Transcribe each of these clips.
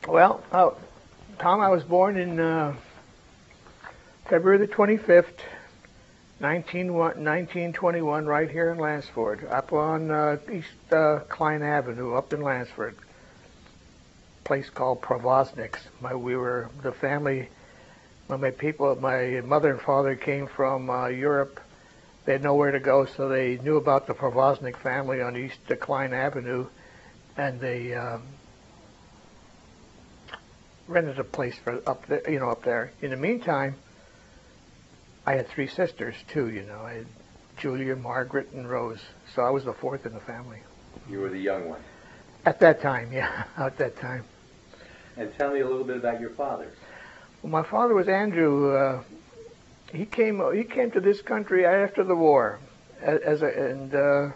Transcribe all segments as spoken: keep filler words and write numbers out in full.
Well, uh, Tom, I was born in uh, February the twenty-fifth, nineteen, nineteen twenty-one, right here in Lansford, up on uh, East uh, Klein Avenue, up in Lansford. A place called Provozniks. My, we were the family. When my people, my mother and father came from uh, Europe, they had nowhere to go, so they knew about the Provoznik family on East uh, Klein Avenue, and they um, rented a place for up there, you know, up there. In the meantime, I had three sisters too, you know. I had Julia, Margaret, and Rose. So I was the fourth in the family. You were the young one. At that time, yeah, at that time. And tell me a little bit about your father. Well, my father was Andrew. Uh, he came he came to this country after the war, as, as a, and uh,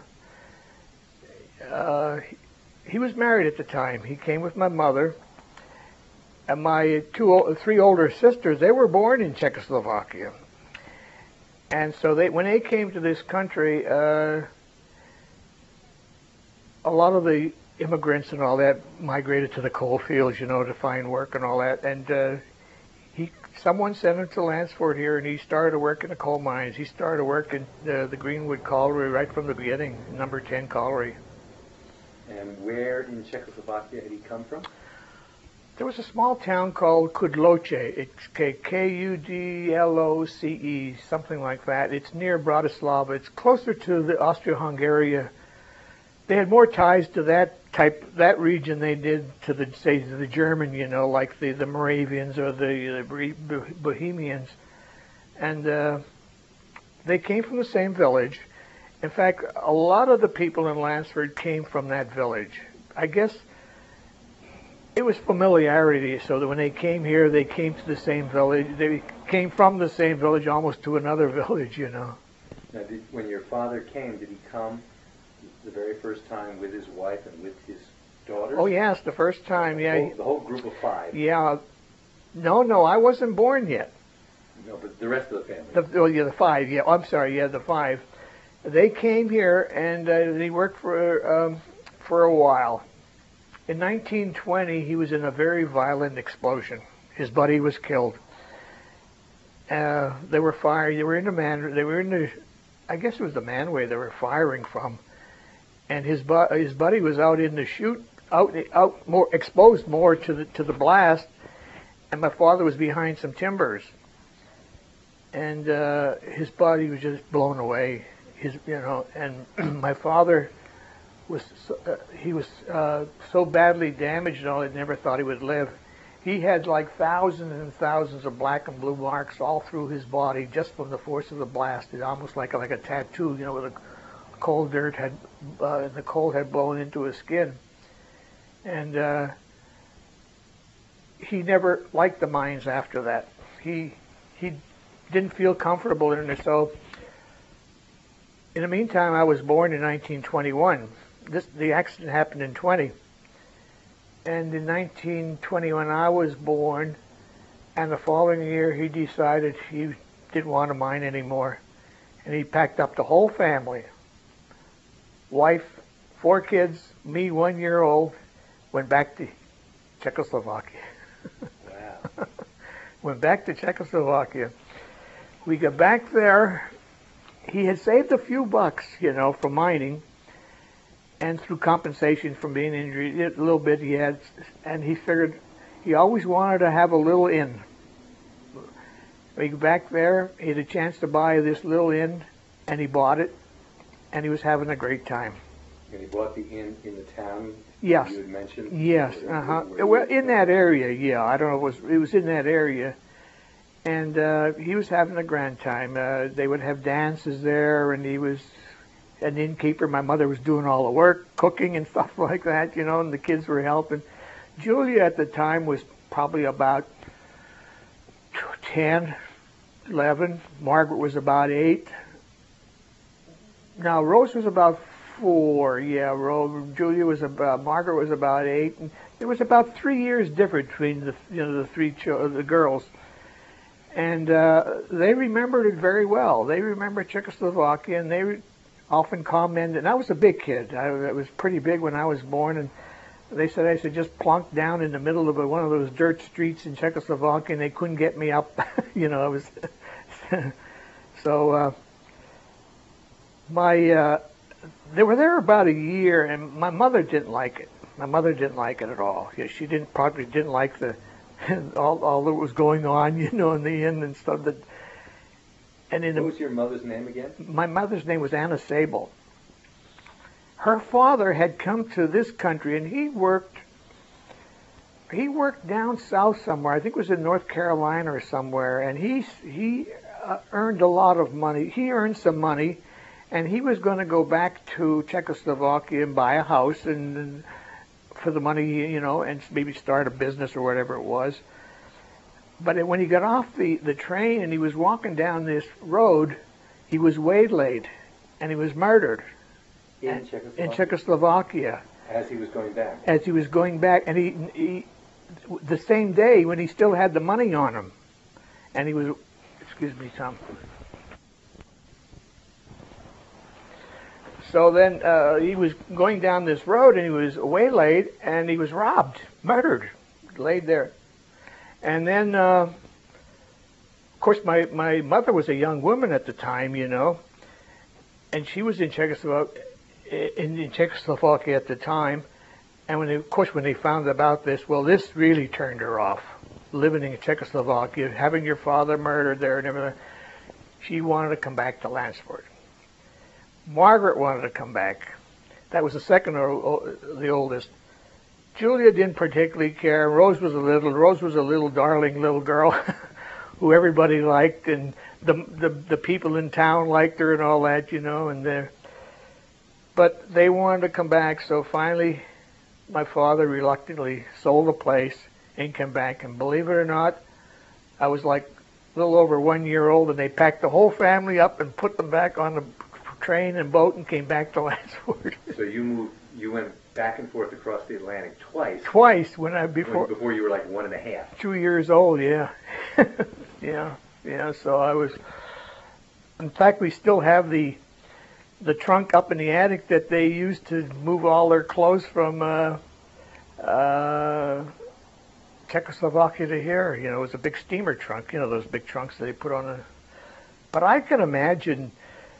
uh, he, he was married at the time. He came with my mother. And my two, three older sisters, they were born in Czechoslovakia. And so they, when they came to this country, uh, a lot of the immigrants and all that migrated to the coal fields, you know, to find work and all that. And uh, he, someone sent him to Lansford here, and he started to work in the coal mines. He started to work in uh, the Greenwood Colliery right from the beginning, number ten Colliery. And where in Czechoslovakia had he come from? There was a small town called Kudloce. It's K U D L O C E, something like that. It's near Bratislava. It's closer to the Austro-Hungary. They had more ties to that type, that region they did to the, say, to the German, you know, like the, the Moravians or the, the Bohemians. And uh, they came from the same village. In fact, a lot of the people in Lansford came from that village. I guess it was familiarity, so that when they came here, they came to the same village. They came from the same village almost to another village, you know. Now, did, when your father came, did he come the very first time with his wife and with his daughters? Oh, yes, the first time, yeah. The whole, the whole group of five? Yeah. No, no, I wasn't born yet. No, but the rest of the family? The, oh, yeah, the five, yeah. I'm sorry, yeah, the five. They came here, and uh, they worked for, um, for a while. In nineteen twenty, he was in a very violent explosion. His buddy was killed. Uh, they were fired. They were in the man. They were in the. I guess it was the manway they were firing from, and his bu his buddy was out in the chute, out out more exposed more to the to the blast, and my father was behind some timbers, and uh, his body was just blown away. His you know, and my father was uh, he was uh, so badly damaged, though, I never thought he would live. He had like thousands and thousands of black and blue marks all through his body just from the force of the blast. It almost like a, like a tattoo, you know, where the cold dirt had uh, the cold had blown into his skin. And uh, he never liked the mines after that. He he didn't feel comfortable in it. So in the meantime, I was born in nineteen twenty-one. This, the accident happened in twenty. And in nineteen twenty, when I was born, and the following year, he decided he didn't want to mine anymore. And he packed up the whole family, wife, four kids, me, one year old, went back to Czechoslovakia. Wow. Went back to Czechoslovakia. We got back there. He had saved a few bucks, you know, from mining. And through compensation from being injured, a little bit he had, and he figured he always wanted to have a little inn. We go back there, he had a chance to buy this little inn, and he bought it, and he was having a great time. And he bought the inn in the town yes. you had mentioned? Yes, uh-huh. Well, in that area, yeah. I don't know, it was, it was in that area. And uh, he was having a grand time. Uh, they would have dances there, and he was an innkeeper. My mother was doing all the work, cooking and stuff like that, you know, and the kids were helping. Julia at the time was probably about ten, eleven. Margaret was about eight. Now, Rose was about four, yeah. Rose, Julia was about, Margaret was about eight. And there was about three years difference between the, you know, the three ch the girls. And uh, they remembered it very well. They remember Czechoslovakia, and they re often commented, and I was a big kid. I, I was pretty big when I was born, and they said I should just plunk down in the middle of a, one of those dirt streets in Czechoslovakia, and they couldn't get me up. You know, I was so. Uh, my uh, they were there about a year, and my mother didn't like it. My mother didn't like it at all. Yeah, she didn't probably didn't like the all all that was going on, you know, in the inn and stuff. That and in What the, was your mother's name again? my mother's name was Anna Sable. Her father had come to this country, and he worked. He worked down south somewhere. I think it was in North Carolina or somewhere, and he he uh, earned a lot of money. He earned some money, and he was going to go back to Czechoslovakia and buy a house and, and for the money, you know, and maybe start a business or whatever it was. But when he got off the, the train and he was walking down this road, he was waylaid, and he was murdered. In Czechoslovakia? In Czechoslovakia. As he was going back? As he was going back. And he, he, the same day when he still had the money on him. And he was, excuse me, Tom. So then uh, he was going down this road and he was waylaid and he was robbed, murdered, laid there. And then, uh, of course, my, my mother was a young woman at the time, you know, and she was in Czechoslovakia. In, in Czechoslovakia at the time, and when they, of course when they found about this, well, this really turned her off. Living in Czechoslovakia, having your father murdered there and everything, she wanted to come back to Lansford. Margaret wanted to come back. That was the second or the oldest. Julia didn't particularly care. Rose was a little. Rose was a little darling little girl who everybody liked, and the the the people in town liked her and all that, you know, and the. But they wanted to come back, so finally my father reluctantly sold the place and came back. And believe it or not, I was like a little over one year old, and they packed the whole family up and put them back on the train and boat and came back to Lansford. So you moved, you went back and forth across the Atlantic twice? Twice, when I, before... When, before you were like one and a half? Two years old, yeah. yeah, yeah, so I was... In fact, we still have the... the trunk up in the attic that they used to move all their clothes from uh, uh, Czechoslovakia to here. You know, it was a big steamer trunk, you know, those big trunks that they put on a... But I can imagine,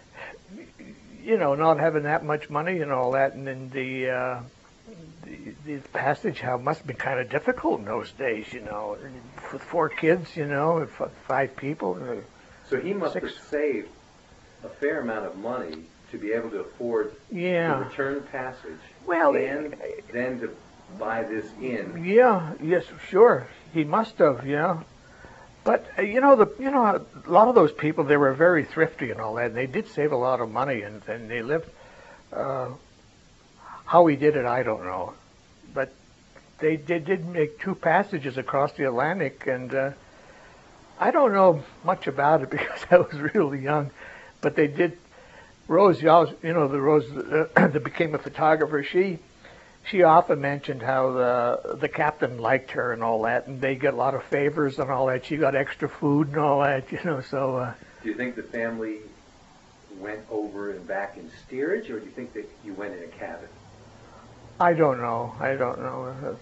you know, not having that much money and all that, and then the, uh, the, the passage, how it must have been kind of difficult in those days, you know, with four kids, you know, and five people. So he must six. have saved a fair amount of money to be able to afford yeah. the return passage, well, and then to buy this inn. Yeah, yes, sure, he must have, yeah. But uh, you know, the you know, a lot of those people, they were very thrifty and all that, and they did save a lot of money, and, and they lived. Uh, how he did it, I don't know, but they, they did make two passages across the Atlantic, and uh, I don't know much about it because I was really young, but they did. Rose, you know, the Rose uh, that became a photographer, she she often mentioned how the the captain liked her and all that, and they got a lot of favors and all that. She got extra food and all that, you know, so... Uh, do you think the family went over and back in steerage, or do you think that you went in a cabin? I don't know. I don't know. Uh,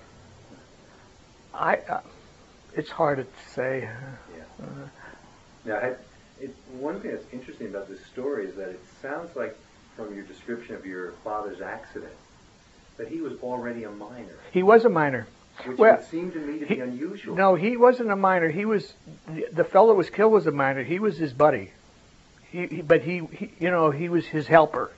I uh, it's hard to say. Yeah. Uh, now, I, It, one thing that's interesting about this story is that it sounds like, from your description of your father's accident, that he was already a minor. He was a minor. Which well, would seem to me to he, be unusual. No, he wasn't a minor. He was, the, the fellow that was killed was a minor. He was his buddy. He, he but he, he, you know, he was his helper.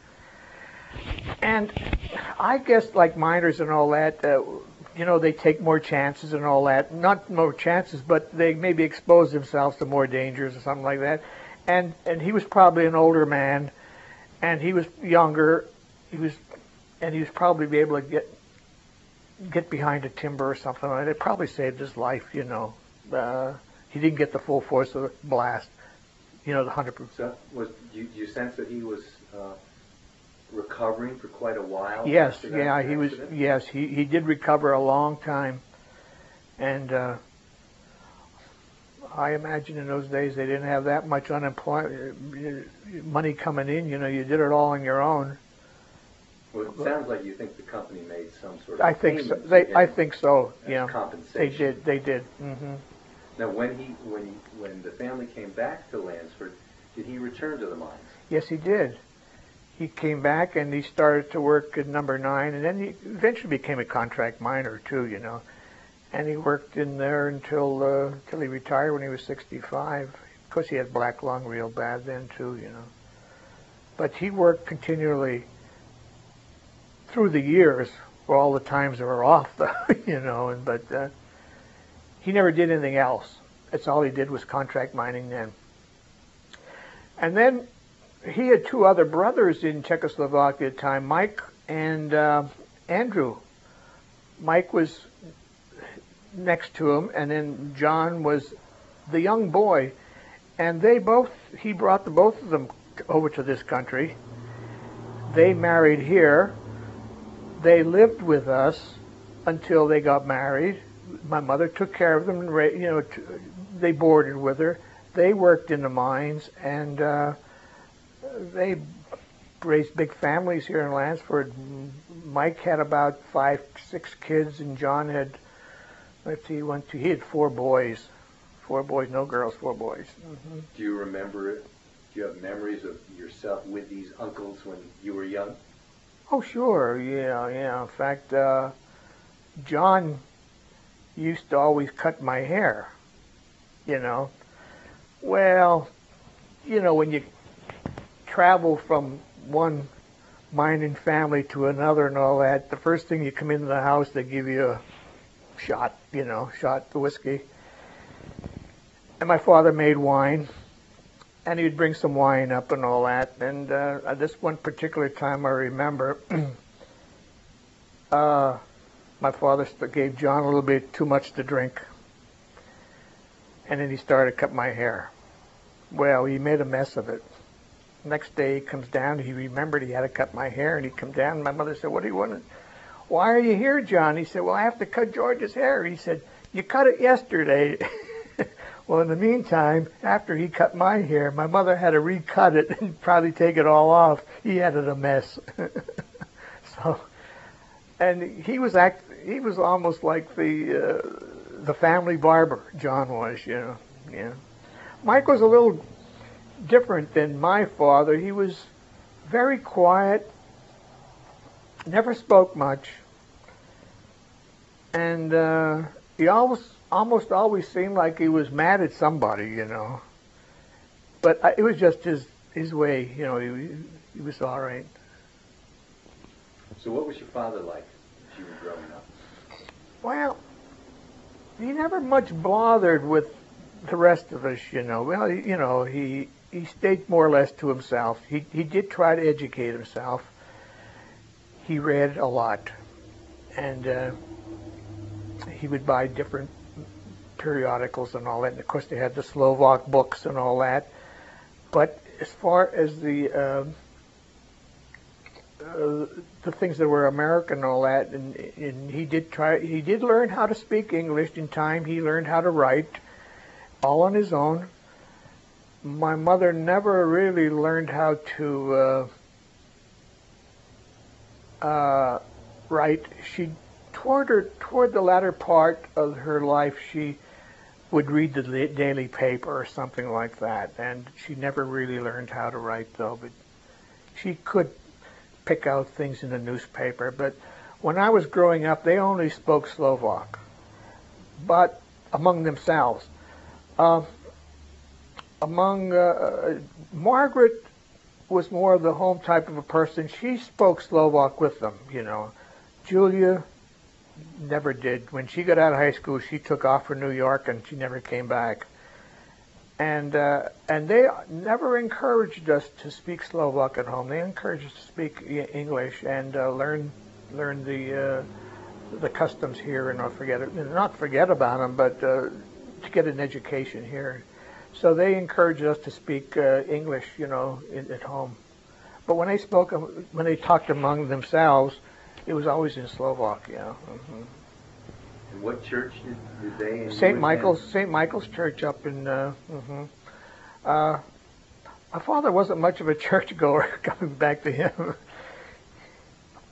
And I guess like minors and all that, uh, you know, they take more chances and all that. Not more chances, but they maybe expose themselves to more dangers or something like that. And and he was probably an older man, and he was younger. He was, and he was probably be able to get get behind a timber or something like that. It probably saved his life, you know. Uh, he didn't get the full force of the blast, you know, the hundred percent. So was do you, do you sense that he was uh, recovering for quite a while? Yes, after that yeah, he was. accident? Yes, he he did recover a long time, and uh, I imagine in those days they didn't have that much unemployment money coming in. You know, you did it all on your own, Well, it sounds like you think the company made some sort of I think so. payment to They, him I think so. as Yeah, they compensation. did. They did. hmm Now, when he, when he, when the family came back to Lansford, did he return to the mines? Yes, he did. He came back and he started to work at number nine, and then he eventually became a contract miner too, you know. And he worked in there until uh, until he retired when he was sixty-five. Of course, he had black lung real bad then too, you know. But he worked continually through the years, for all the times that were off, though, you know. And but uh, he never did anything else. That's all he did was contract mining then. And then he had two other brothers in Czechoslovakia at the time, Mike and uh, Andrew. Mike was next to him, and then John was the young boy. And they both, he brought the both of them over to this country. They married here. They lived with us until they got married. My mother took care of them, and ra- you know, t- they boarded with her. They worked in the mines, and uh, they raised big families here in Lansford. Mike had about five, six kids, and John had, let's see, one, two, he had four boys. Four boys, no girls, four boys. Mm-hmm. Do you remember it? Do you have memories of yourself with these uncles when you were young? Oh, sure, yeah, yeah. In fact, uh, John used to always cut my hair, you know. Well, you know, when you travel from one mining family to another and all that, the first thing you come into the house, they give you a shot, you know, shot of whiskey. And my father made wine, and he'd bring some wine up and all that. And uh, at this one particular time, I remember, uh, my father gave John a little bit too much to drink. And then he started to cut my hair. Well, he made a mess of it. Next day he comes down, he remembered he had to cut my hair, and he come down, and my mother said, "What do you want? Why are you here, John?" He said, "Well, I have to cut George's hair." He said, "You cut it yesterday." Well, in the meantime, after he cut my hair, my mother had to recut it and probably take it all off. He had it a mess. So, and he was act, he was almost like the uh, the family barber. John was, you know, yeah. Mike was a little different than my father. He was very quiet, never spoke much, and uh, he always, almost always seemed like he was mad at somebody, you know. But I, it was just his his way, you know. He he was all right. So, what was your father like as you were growing up? Well, he never much bothered with the rest of us, you know. Well, he, you know, he he stayed more or less to himself. He he did try to educate himself. He read a lot, and uh, he would buy different periodicals and all that. And of course, they had the Slovak books and all that. But as far as the uh, uh, the things that were American and all that, and, and he did try. He did learn how to speak English in time. He learned how to write, all on his own. My mother never really learned how to uh, uh, write. She, toward her, toward the latter part of her life, she would read the daily paper or something like that, and she never really learned how to write, though. But she could pick out things in the newspaper. But when I was growing up, they only spoke Slovak, but among themselves. Uh, among uh, Margaret was more of the home type of a person. She spoke Slovak with them, you know. Julia never did. When she got out of high school, she took off for New York, and she never came back. And uh, and they never encouraged us to speak Slovak at home. They encouraged us to speak English and uh, learn learn the uh, the customs here, and not forget it, not forget about them, but uh, to get an education here. So they encouraged us to speak uh, English, you know, in, at home. But when they spoke, when they talked among themselves, it was always in Slovak, you know. Mm-hmm. And what church did, did they? and Saint you Michael's, attend? Saint Michael's Church up in. Uh, mm-hmm. uh, my father wasn't much of a churchgoer. Coming back to him,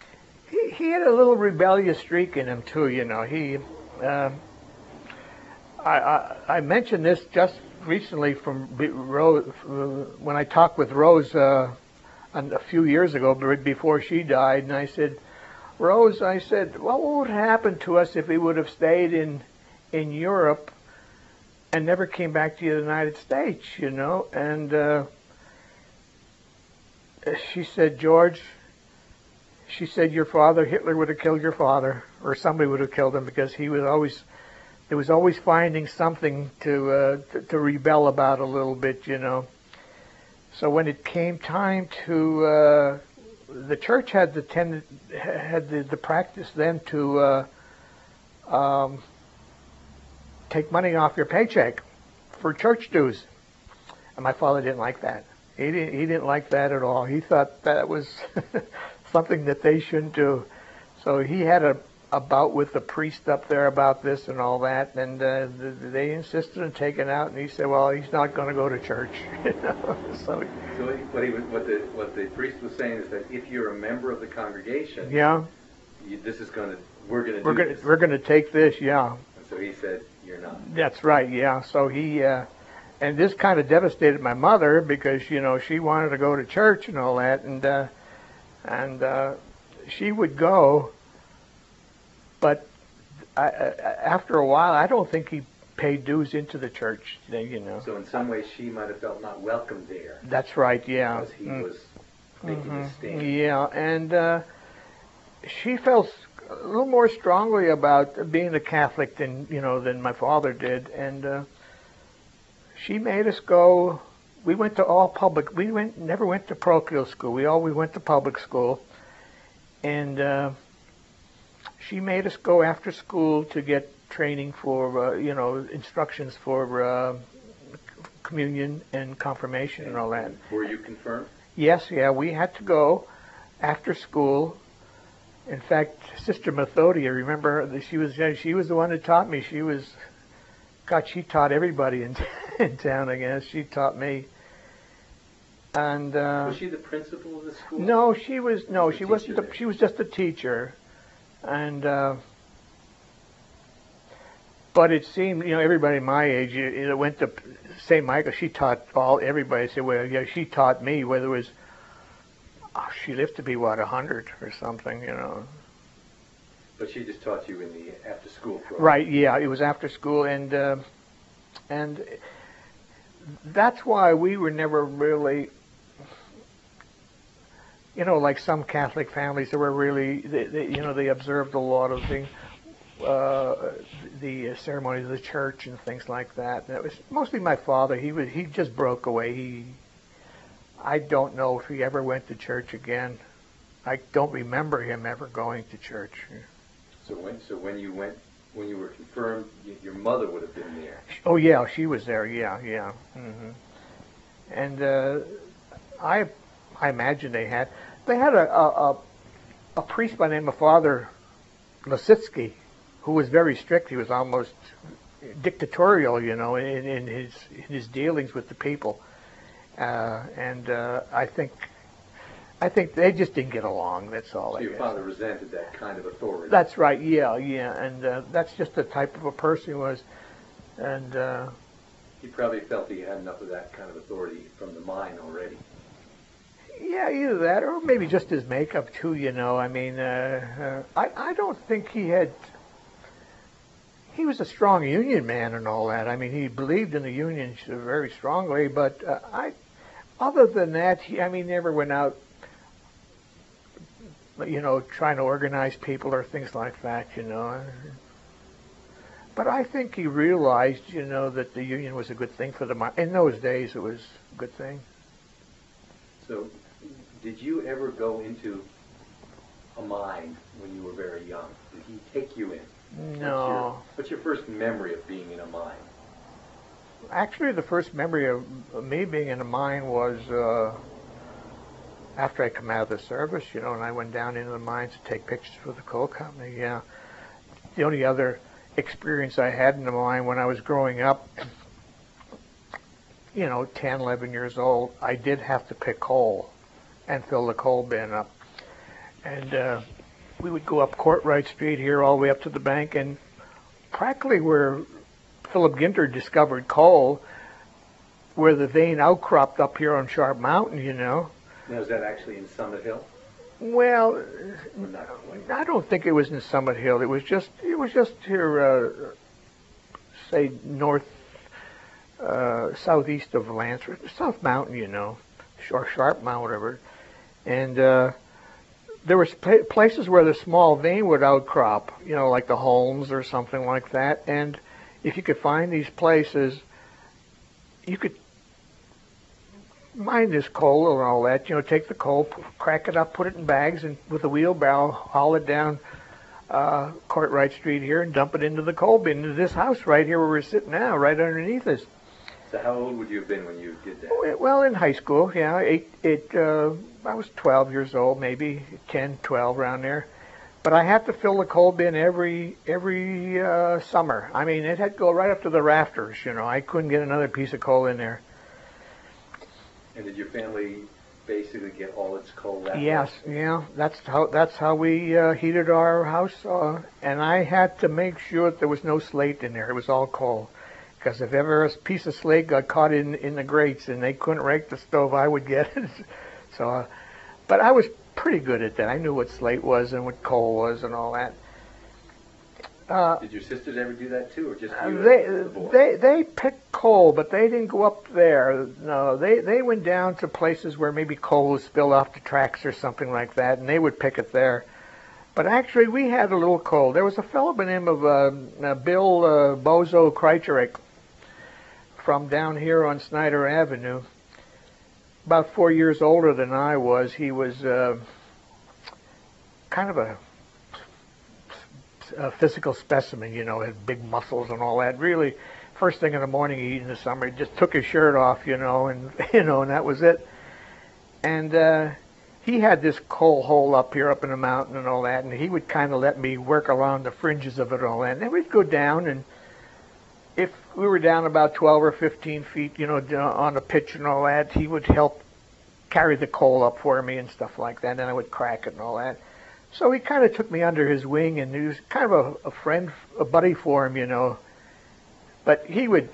he had a little rebellious streak in him too. You know, he. Uh, I, I I mentioned this just recently from Rose when I talked with Rose uh, a few years ago, before she died, and I said, Rose, I said, what would happen to us if we would have stayed in in Europe and never came back to the United States? You know, and uh, she said, George. She said, your father, Hitler, would have killed your father, or somebody would have killed him, because he was always, he was always finding something to, uh, to to rebel about a little bit, you know. So when it came time to, uh, the church had the tend, had the, the practice then to uh, um, take money off your paycheck for church dues, and my father didn't like that. He didn't, he didn't like that at all. He thought that was something that they shouldn't do. So he had a, a bout with the priest up there about this and all that, and uh, they insisted on taking it out, and he said, well, he's not going to go to church. You know? So, so what, he was, what, the, what the priest was saying is that if you're a member of the congregation, yeah, you, this is going to, we're going to we're do gonna, this. We're going to take this, yeah. And so he said, you're not. That's right, yeah. So he... Uh, And this kind of devastated my mother, because, you know, she wanted to go to church and all that, and uh, and uh, she would go, but I, I, after a while, I don't think he paid dues into the church, you know. So in some ways, she might have felt not welcome there. That's right, yeah. Because he mm. was making mm-hmm. a stand. Yeah, and uh, she felt a little more strongly about being a Catholic than, you know, than my father did, and. Uh, She made us go. We went to all public. We went never went to parochial school. We all we went to public school, and uh, she made us go after school to get training for uh, you know instructions for uh, communion and confirmation and, and all that. Were you confirmed? Yes, yeah. We had to go after school. In fact, Sister Methodia, remember her? She was she was the one that taught me. She was. God, she taught everybody in, in town, I guess. She taught me. And uh, was she the principal of the school? No, she was no, she wasn't. The, there? she was just a teacher, and uh, but it seemed, you know, everybody my age, you, you went to Saint Michael. She taught all everybody. I said, well, yeah, she taught me. Whether it was, oh, she lived to be what, a hundred or something, you know. But she just taught you in the after-school program. Right, yeah, it was after school, and uh, and that's why we were never really, you know, like some Catholic families that were really, they, they, you know, they observed a lot of the uh, the ceremonies of the church and things like that. And it was mostly my father. He was he just broke away. He, I don't know if he ever went to church again. I don't remember him ever going to church. So when so when you went when you were confirmed, y your mother would have been there. Oh yeah, she was there. Yeah, yeah. Mm-hmm. And uh, I I imagine they had they had a, a a priest by the name of Father Lasitsky, who was very strict. He was almost dictatorial, you know, in, in his in his dealings with the people. Uh, and uh, I think. I think they just didn't get along. That's all. So I your guess. father resented that kind of authority. That's right. Yeah, yeah, and uh, that's just the type of a person he was, and uh, he probably felt he had enough of that kind of authority from the mine already. Yeah, either that or maybe just his makeup too. You know, I mean, uh, uh, I I don't think he had. He was a strong Union man and all that. I mean, he believed in the Union very strongly, but uh, I, other than that, he I mean, never went out. You know, trying to organize people or things like that, you know. But I think he realized, you know, that the Union was a good thing for the mine. In those days, it was a good thing. So, did you ever go into a mine when you were very young? Did he take you in? No. What's your, what's your first memory of being in a mine? Actually, the first memory of me being in a mine was... Uh, after I come out of the service, you know, and I went down into the mines to take pictures for the coal company, yeah. The only other experience I had in the mine when I was growing up, you know, ten, eleven years old, I did have to pick coal and fill the coal bin up. And uh, we would go up Courtright Street here all the way up to the bank, and practically where Philip Ginter discovered coal, where the vein outcropped up here on Sharp Mountain, you know. Now, is that actually in Summit Hill? Well, Or not quite? I don't think it was in Summit Hill. It was just it was just here, uh, say north, uh, southeast of Lansford, South Mountain, you know, or Sharp Mountain, whatever. And uh, there was pla- places where the small vein would outcrop, you know, like the Holmes or something like that. And if you could find these places, you could mine this coal and all that, you know, take the coal, p- crack it up, put it in bags, and with a wheelbarrow, haul it down uh, Courtright Street here and dump it into the coal bin, into this house right here where we're sitting now, right underneath us. So how old would you have been when you did that? Well, in high school, yeah, eight, it, uh, I was twelve years old, maybe ten, twelve, around there. But I had to fill the coal bin every every uh, summer. I mean, it had to go right up to the rafters, you know. I couldn't get another piece of coal in there. And did your family basically get all its coal that Yes, way? yeah, that's how that's how we uh, heated our house, uh, and I had to make sure that there was no slate in there. It was all coal, because if ever a piece of slate got caught in in the grates and they couldn't rake the stove, I would get it. so, uh, but I was pretty good at that. I knew what slate was and what coal was and all that. Uh, Did your sisters ever do that too, or just Uh, you they as the boy? they they picked coal, but they didn't go up there. No, they they went down to places where maybe coal was spilled off the tracks or something like that, and they would pick it there. But actually, we had a little coal. There was a fellow by the name of uh, uh, Bill uh, Bozo Kreitcherich from down here on Snyder Avenue. About four years older than I was. He was uh, kind of a a physical specimen, you know, had big muscles and all that. Really, first thing in the morning he in the summer, he just took his shirt off, you know, and you know, and that was it. And uh, he had this coal hole up here, up in the mountain and all that, and he would kind of let me work around the fringes of it and all that. And then we'd go down, and if we were down about twelve or fifteen feet, you know, on the pitch and all that, he would help carry the coal up for me and stuff like that. And then I would crack it and all that. So he kind of took me under his wing, and he was kind of a, a friend, a buddy for him, you know. But he would,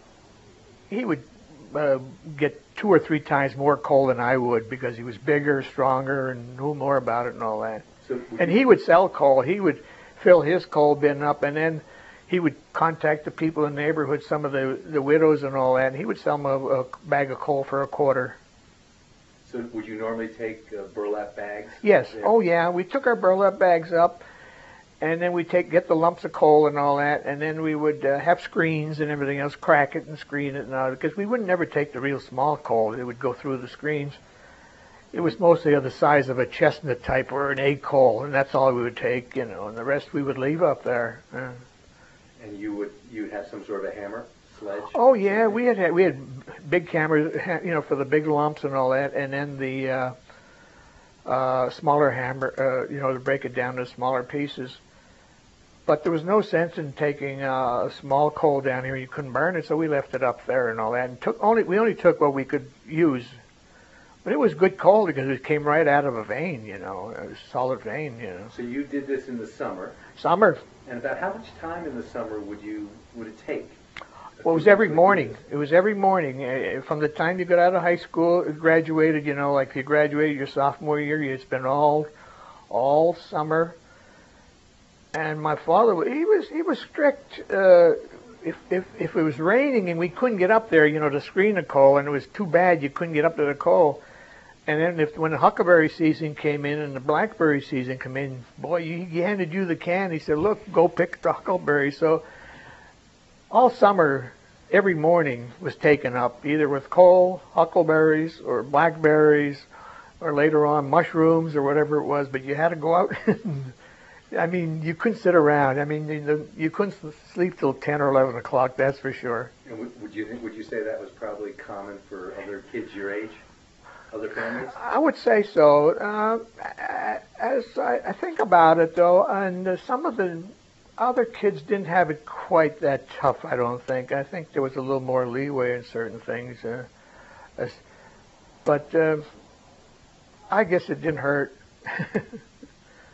he would uh, get two or three times more coal than I would, because he was bigger, stronger, and knew more about it and all that. So would And you- he would sell coal. He would fill his coal bin up, and then he would contact the people in the neighborhood, some of the, the widows and all that, and he would sell them a, a bag of coal for a quarter. So would you normally take uh, burlap bags? Yes. there? Oh, yeah. We took our burlap bags up, and then we take get the lumps of coal and all that, and then we would uh, have screens and everything else, crack it and screen it and all, because we wouldn't never take the real small coal. It would go through the screens. It was mostly of the size of a chestnut type or an egg coal, and that's all we would take, you know, and the rest we would leave up there. Uh, And you would you would have some sort of a hammer, sledge? Oh yeah, we had, had we had big cameras, you know, for the big lumps and all that, and then the uh, uh, smaller hammer, uh, you know, to break it down to smaller pieces. But there was no sense in taking uh, a small coal down here. You couldn't burn it, so we left it up there and all that. And took only we only took what we could use. But it was good coal because it came right out of a vein, you know, a solid vein, you know. So you did this in the summer, Summer. and about how much time in the summer would you would it take? Well, it was every morning. It was every morning. Uh, From the time you got out of high school, graduated, you know, like if you graduated your sophomore year, you'd spend all, all summer. And my father, he was he was strict. Uh, if if if it was raining and we couldn't get up there, you know, to screen the coal, and it was too bad you couldn't get up to the coal. And then if when the huckleberry season came in and the blackberry season came in, boy, he, he handed you the can. He said, "Look, go pick the huckleberry." So all summer, every morning was taken up either with coal, huckleberries, or blackberries, or later on mushrooms or whatever it was. But you had to go out. And, I mean, you couldn't sit around. I mean, you, you couldn't sleep till ten or eleven o'clock. That's for sure. And would, would you would you say that was probably common for other kids your age, other families? I would say so. Uh, as I, I think about it, though, and uh, some of the other kids didn't have it quite that tough, I don't think. I think there was a little more leeway in certain things. Uh, as, but uh, I guess it didn't hurt.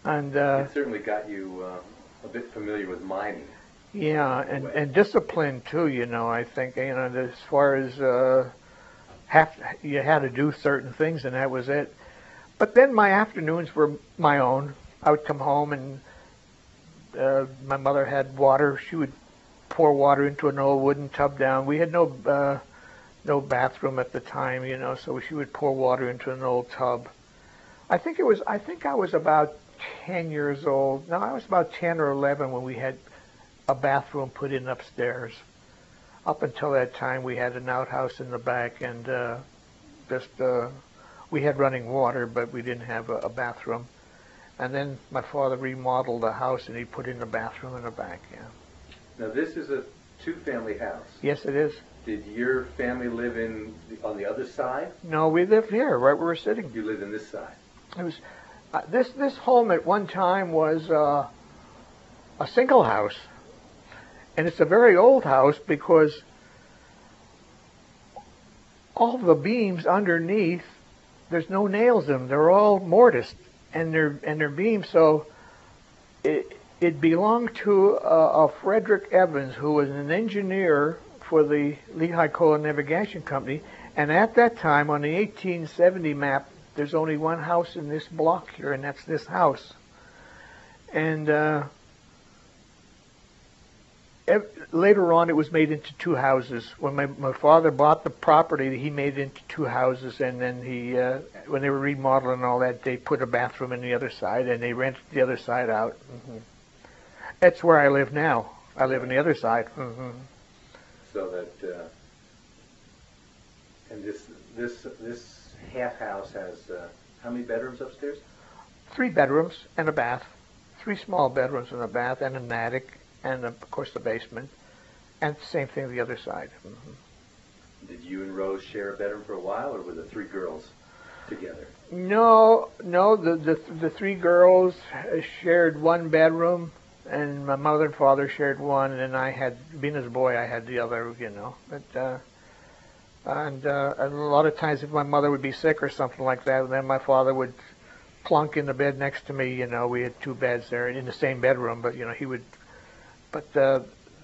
And uh, it certainly got you uh, a bit familiar with mining. yeah, and, and discipline too. You know, I think you know as far as uh, have you had to do certain things, and that was it. But then my afternoons were my own. I would come home, and uh, my mother had water. She would pour water into an old wooden tub down. We had no uh, no bathroom at the time, you know, so she would pour water into an old tub. I think it was. I think I was about ten years old. No, I was about ten or eleven when we had a bathroom put in upstairs. Up until that time, we had an outhouse in the back, and uh, just uh, we had running water, but we didn't have a, a bathroom. And then my father remodeled the house, and he put in a bathroom in the back. Yeah. Now this is a two-family house. Yes, it is. Did your family live in the, on the other side? No, we lived here, right where we're sitting. You live in this side. It was uh, this this home at one time was uh, a single house, and it's a very old house because all the beams underneath, there's no nails in them. They're all mortised, and they're and they're beams. So it it belonged to uh, a Frederick Evans, who was an engineer for the Lehigh Coal Navigation Company, and at that time on the eighteen seventy map, there's only one house in this block here, and that's this house. And uh, ev- later on, it was made into two houses. When my, my father bought the property, he made it into two houses, and then he, uh, when they were remodeling all that, they put a bathroom in the other side, and they rented the other side out. Mm-hmm. That's where I live now. I live on the other side. Mm-hmm. So that, uh, and this this this half house has uh, how many bedrooms upstairs? Three bedrooms and a bath. Three small bedrooms and a bath, and an attic, and of course the basement. And the same thing the other side. Mm-hmm. Did you and Rose share a bedroom for a while, or were the three girls together? No, no. The the the three girls shared one bedroom, and my mother and father shared one, and I had, being as a boy, I had the other. You know, but. Uh, And, uh, and a lot of times if my mother would be sick or something like that, then my father would plunk in the bed next to me. You know, we had two beds there in the same bedroom, but, you know, he would... But uh,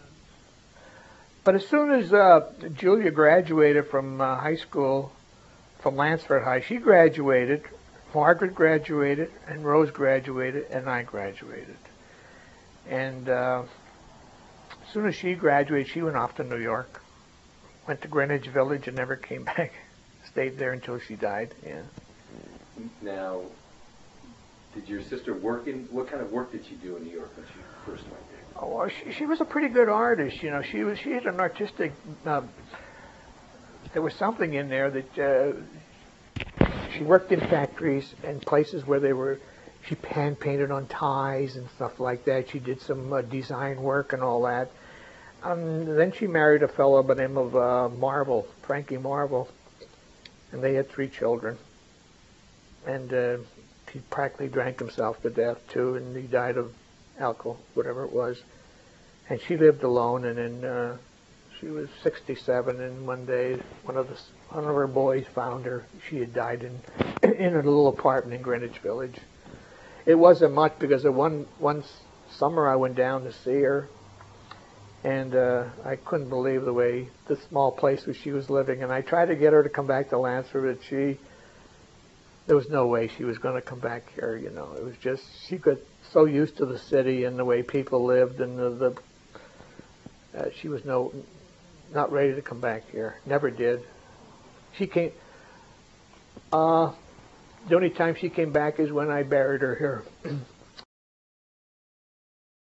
but as soon as uh, Julia graduated from uh, high school, from Lansford High, she graduated, Margaret graduated, and Rose graduated, and I graduated. And uh, as soon as she graduated, she went off to New York. Went to Greenwich Village and never came back. Stayed there until she died. Yeah. Now, did your sister work in, what kind of work did she do in New York when she first went there? Oh, well, she, she was a pretty good artist. You know, she was. She had an artistic. Uh, there was something in there that uh, she worked in factories and places where they were. She hand painted on ties and stuff like that. She did some uh, design work and all that. Um, then she married a fellow by the name of uh, Marvel, Frankie Marvel, and they had three children. And uh, he practically drank himself to death too, and he died of alcohol, whatever it was. And she lived alone, and then uh, she was sixty-seven, and one day one of the one of her boys found her. She had died in in a little apartment in Greenwich Village. It wasn't much because of one one summer I went down to see her. And uh, I couldn't believe the way, the small place where she was living. And I tried to get her to come back to Lansford, but she, there was no way she was going to come back here, you know. It was just, she got so used to the city and the way people lived, and the, the uh, she was no, not ready to come back here. Never did. She came, uh, the only time she came back is when I buried her here.